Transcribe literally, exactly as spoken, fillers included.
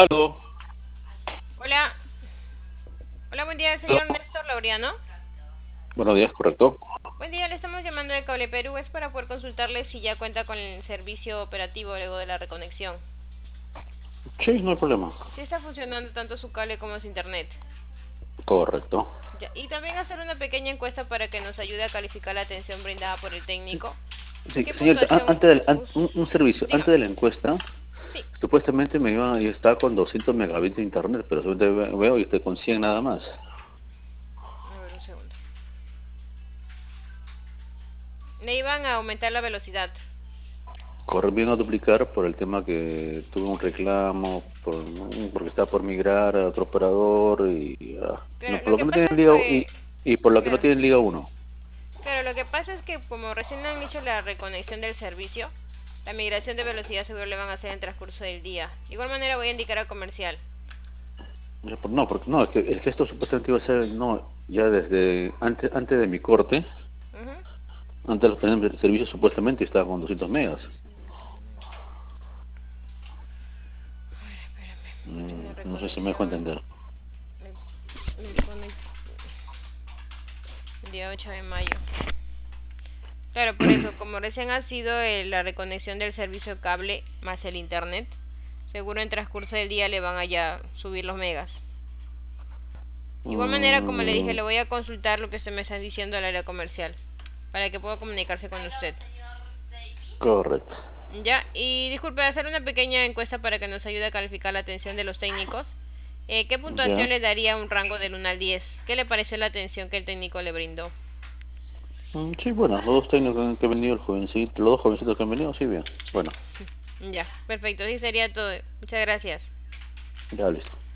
Aló, Hola, hola, buen día, aló. señor Néstor Laureano. Buenos días, correcto. Buen día, le estamos llamando de Cable Perú. Es para poder consultarle si ya cuenta con el servicio operativo luego de la reconexión. Sí, no hay problema. Si está funcionando tanto su cable como su internet. Correcto. Ya, y también hacer una pequeña encuesta para que nos ayude a calificar la atención brindada por el técnico. Sí, ¿Qué señorita, a- puntuación antes del, an- un, us... un servicio, Dígame. antes de la encuesta, Sí, supuestamente me iba y estaba con doscientos megabits de internet, pero según ve- veo y estoy con cien nada más. a ver un segundo. Le iban a aumentar la velocidad. Corre bien a duplicar por el tema que tuve un reclamo, por, porque estaba por migrar a otro operador y ah, no, Claro, por lo lo que que no pasa tienen es Liga u- y, que... y por lo que no Claro. tienen Liga uno. Claro, lo que pasa es que como recién han hecho la reconexión del servicio, la migración de velocidad seguro le van a hacer en el transcurso del día. De igual manera voy a indicar a comercial. Ya, por- No, porque no, es que, es que esto supuestamente iba a ser, no, ya desde antes, antes de mi corte. Ujú. Antes los planes de servicio supuestamente estaban con doscientos megas. A ver, espérame. Mm, Tiene no sé si me dejo reconexión entender. el, el conec- el día ocho de mayo. Claro, por eso, como recién ha sido eh, la reconexión del servicio cable más el internet, seguro en transcurso del día le van a ya subir los megas. De igual manera, como le dije, Mm, le voy a consultar lo que usted me está diciendo al área comercial para que pueda comunicarse con usted. correcto. Ya, y disculpe, hacer una pequeña encuesta para que nos ayude a calificar la atención de los técnicos. Eh, ¿Qué puntuación Ya. le daría un rango del uno al diez? ¿Qué le pareció la atención que el técnico le brindó? Mm, sí, bueno, los dos técnicos que han que han venido, el jovencito, los dos jovencitos que han venido, sí, bien. Bueno, Ya, perfecto, sí sería todo. Muchas gracias. ya listo.